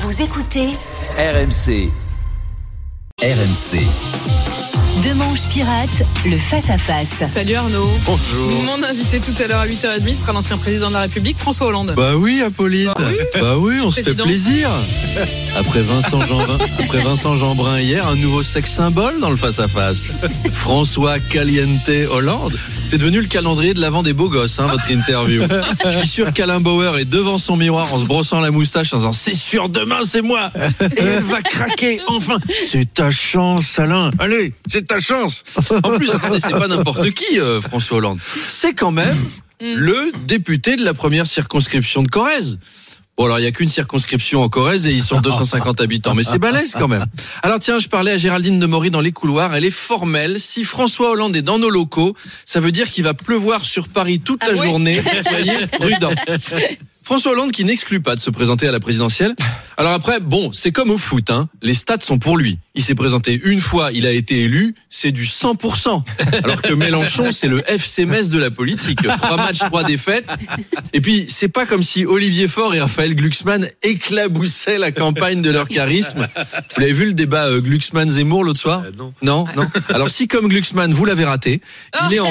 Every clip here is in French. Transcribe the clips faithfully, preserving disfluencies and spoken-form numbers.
Vous écoutez R M C. R M C. Demanche Pirate, le face-à-face. Salut Arnaud. Bonjour. Mon invité tout à l'heure à huit heures trente sera l'ancien président de la République, François Hollande. Bah oui, Apolline. Bah oui, bah oui on se fait Président. plaisir. Après Vincent Jeanbrun, après Vincent Jeanbrun hier, un nouveau sexe symbole dans le face-à-face. François Caliente Hollande. C'est devenu le calendrier de l'avant des beaux gosses, hein, votre interview. Je suis sûr qu'Alain Bauer est devant son miroir en se brossant la moustache en disant « C'est sûr, demain c'est moi !» Et elle va craquer, enfin. C'est ta chance, Alain. Allez, c'est ta chance. En plus, attendez, c'est pas n'importe qui, euh, François Hollande. C'est quand même le député de la première circonscription de Corrèze. Bon, alors, il n'y a qu'une circonscription en Corrèze et ils sont deux cent cinquante habitants, mais c'est balèze quand même. Alors tiens, je parlais à Géraldine Demory dans les couloirs, elle est formelle. Si François Hollande est dans nos locaux, ça veut dire qu'il va pleuvoir sur Paris toute la Ah oui journée. Soyez prudents. François Hollande qui n'exclut pas de se présenter à la présidentielle. Alors après, bon, c'est comme au foot, hein. Les stats sont pour lui. Il s'est présenté une fois, il a été élu, c'est du cent pour cent. Alors que Mélenchon, c'est le F C Metz de la politique. Trois matchs, trois défaites. Et puis, c'est pas comme si Olivier Faure et Raphaël Glucksmann éclaboussaient la campagne de leur charisme. Vous l'avez vu le débat euh, Glucksmann-Zemmour l'autre soir? Euh, non. Non, non. Alors si comme Glucksmann, vous l'avez raté, il est en...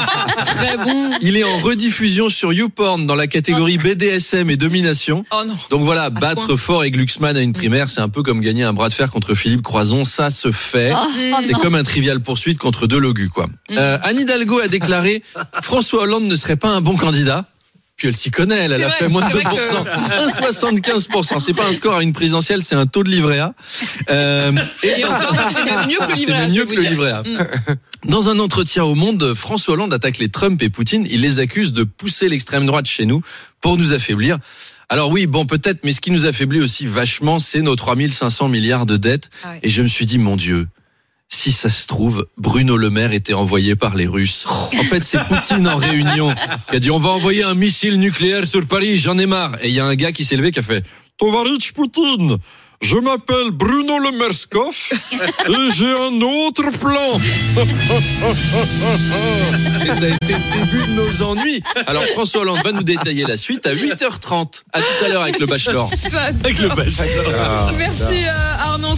Très bon. Il est en rediffusion sur YouPorn dans la catégorie B D S M et domination. Oh non. Donc voilà, battre point. Faure et Glucksmann à une primaire, c'est un peu comme gagner un bras de fer contre Philippe Croizon. Ça se fait. C'est comme un trivial poursuite contre deux logus, quoi. Euh, Anne Hidalgo a déclaré François Hollande ne serait pas un bon candidat. Puis elle s'y connaît, elle, elle C'est a vrai, fait moins de c'est deux vrai pour cent. que- un virgule soixante-quinze pour cent. C'est pas un score à une présidentielle, c'est un taux de livret A. Euh, Et encore, c'est même mieux que le livret A, C'est même je mieux vais que vous le dire. livret A. Dans un entretien au Monde, François Hollande attaque les Trump et Poutine. Il les accuse de pousser l'extrême droite chez nous pour nous affaiblir. Alors oui, bon peut-être, mais ce qui nous affaiblit aussi vachement, c'est nos trois mille cinq cents milliards de dettes. Ah ouais. Et je me suis dit, mon Dieu, si ça se trouve, Bruno Le Maire était envoyé par les Russes. En fait, c'est Poutine en réunion qui a dit, on va envoyer un missile nucléaire sur Paris, j'en ai marre. Et il y a un gars qui s'est levé qui a fait, Tovarich Poutine, je m'appelle Bruno Le Merskov et j'ai un autre plan. Et ça a été le début de nos ennuis. Alors François Hollande va nous détailler la suite à huit heures trente. À tout à l'heure avec le Bachelor. J'adore. Avec le bachelor. Merci euh, Arnaud.